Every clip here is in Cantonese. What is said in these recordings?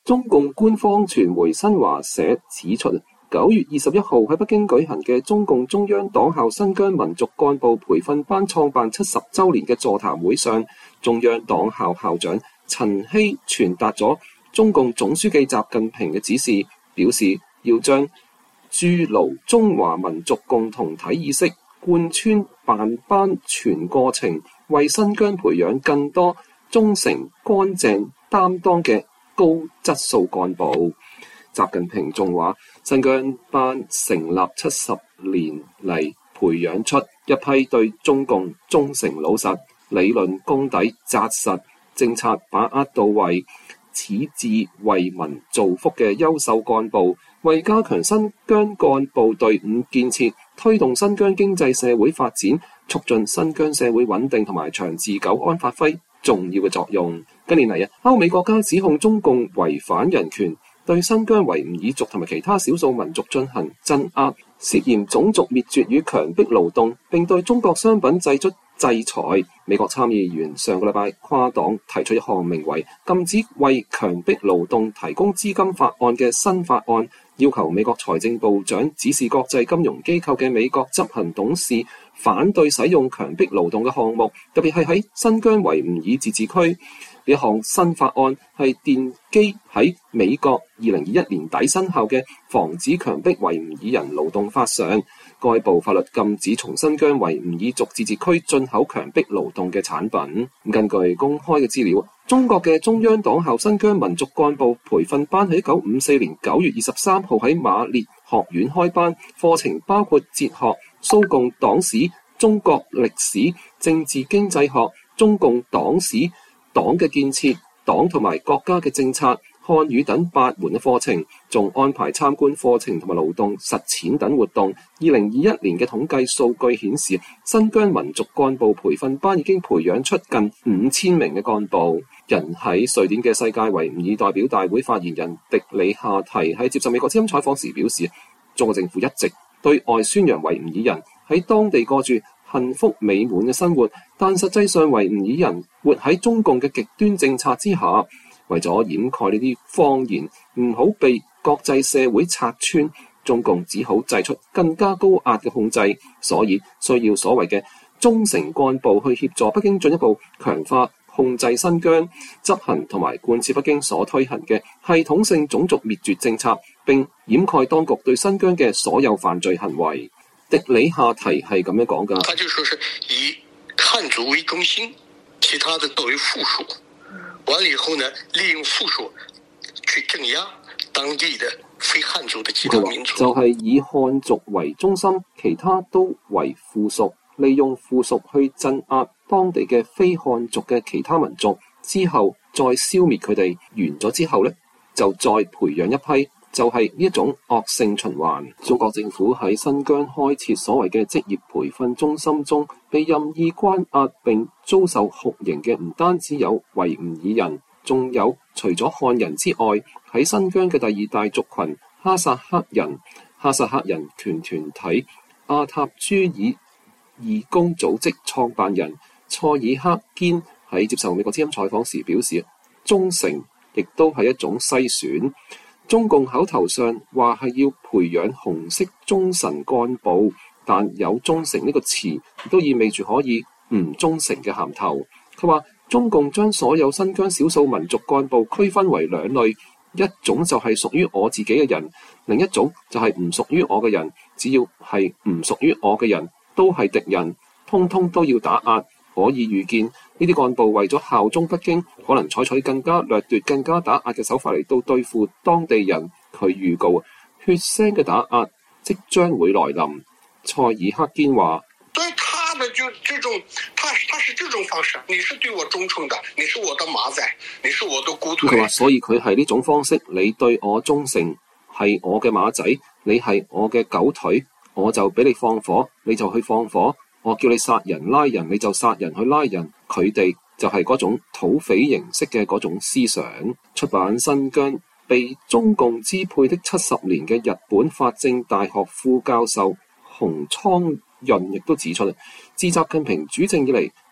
中共官方傳媒新華社指出，9月21號喺北京舉行嘅中共中央黨校新疆民族幹部培訓班創辦70週年嘅座談會上，中央黨校校長陳希傳達咗中共總書記習近平嘅指示，表示要將築牢中華民族共同體意識貫穿辦班全過程，為新疆培養更多忠誠、乾淨、擔當嘅高質素幹部。習近平仲話，新疆班成立70年嚟，培養出一批對中共忠誠老實、理論功底紮實、政策把握到位、矢志為民造福嘅優秀幹部，為加強新疆幹部隊伍建設、推動新疆經濟社會發展、促進新疆社會穩定同埋長治久安發揮重要嘅作用。近年嚟歐美國家指控中共違反人權，對新疆維吾爾族同埋其他少數民族進行鎮壓，涉嫌種族滅絕與強迫勞動，並對中國商品祭出制裁。美國參議員上個禮拜跨黨提出一項名為禁止為強迫勞動提供資金法案嘅新法案，要求美國財政部長指示國際金融機構嘅美國執行董事反對使用強迫勞動嘅項目，特別係喺新疆維吾爾自治區。呢項新法案係奠基喺美國2021年底生效嘅防止強迫維吾爾人勞動法上。該部法律禁止從新疆維吾爾族自治區進口強迫勞動嘅產品。根據公開嘅資料，中國嘅中央黨校新疆民族幹部培訓班喺1954年9月23號喺馬列學院開班，課程包括哲學、蘇共黨史、中國歷史、政治經濟學、中共黨史、黨嘅建設、黨同埋國家嘅政策、漢語等8門嘅課程，仲安排參觀課程同埋勞動實踐等活動。2021年嘅統計數據顯示，新疆民族幹部培訓班已經培養出近5000名嘅幹部。人喺瑞典嘅世界維吾爾代表大會發言人迪里夏提喺接受美國之音採訪時表示，中國政府一直對外宣揚維吾爾人喺當地過住幸福美滿嘅生活，但實際上維吾爾人活喺中共嘅極端政策之下。為咗掩蓋呢啲謊言，唔好被國際社會拆穿，中共只好祭出更加高壓嘅控制，所以需要所謂嘅忠誠幹部去協助北京進一步強化控制新疆，執行同埋貫徹北京所推行嘅系統性種族滅絕政策，並掩蓋當局對新疆嘅所有犯罪行為。迪里夏提係咁樣講㗎。 他就說是以漢族為中心，其他的都為附屬。完了以後呢，利用附屬去鎮壓當地的非漢族的其他民族。 就係以漢族為中心，其他都為附屬，利用附屬去鎮壓當地嘅非漢族嘅其他民族，之後再消滅佢哋。完咗之後呢，就再培養一批，就係呢一種惡性循環。中國政府喺新疆開設所謂嘅職業培訓中心中，被任意關押並遭受酷刑嘅唔單止有維吾爾人，仲有除咗漢人之外，喺新疆嘅第二大族群哈薩克人。哈薩克人權團體阿塔朱爾義工組織創辦人塞爾克堅喺接受美國之音採訪時表示，忠誠亦都係一種篩選。中共口頭上話係要培養紅色忠誠幹部，但有忠誠呢個詞亦都意味住可以唔忠誠嘅銜頭。佢話中共將所有新疆少數民族幹部區分為兩類，一種就係屬於我自己嘅人，另一種就係唔屬於我嘅人。只要係唔屬於我嘅人，都係敵人，通通都要打壓。可以預見，呢啲幹部為咗效忠北京，可能採取更加掠奪、更加打壓嘅手法嚟到對付當地人。佢預告血腥嘅打壓即將會來臨。塞爾克堅話： 所以他的就這種，他是這種方式，你是對我忠誠的，你是我的馬仔，你是我的骨腿。 佢話，所以佢係呢種方式，你對我忠誠，係我嘅馬仔，你係我嘅狗腿，我就俾你放火，你就去放火。我叫你殺人拉人，你就殺人去拉人。佢哋就係嗰種土匪形式嘅嗰種思想。出版新疆被中共支配的70年嘅日本法政大學副教授洪倉潤亦都指出，自習近平主政以嚟，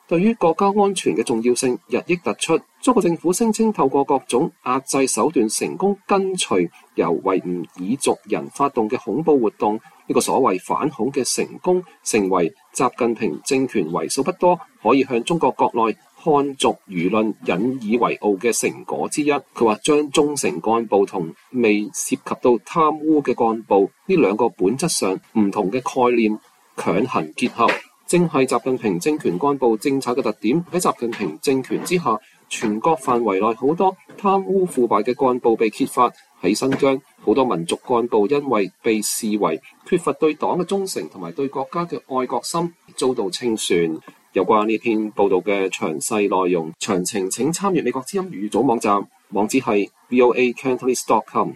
對於國家安全嘅重要性日益突出。中國政府聲稱透過各種壓制手段成功根除由維吾爾族人發動嘅恐怖活動，呢個所謂反恐嘅成功，成為習近平政權為數不多可以向中國國內漢族輿論引以為傲嘅成果之一。佢話將忠誠幹部同未涉及到貪污嘅幹部呢兩個本質上唔同嘅概念強行結合，正係習近平政權幹部政策嘅特點。喺習近平政權之下，全國範圍內好多貪污腐敗嘅幹部被揭發。喺新疆，好多民族幹部因為被視為缺乏對黨嘅忠誠同埋對國家嘅愛國心，遭到清算。有關呢篇報道嘅詳細內容，詳情請參閱美國之音語組網站，網址係 voacantonese.com。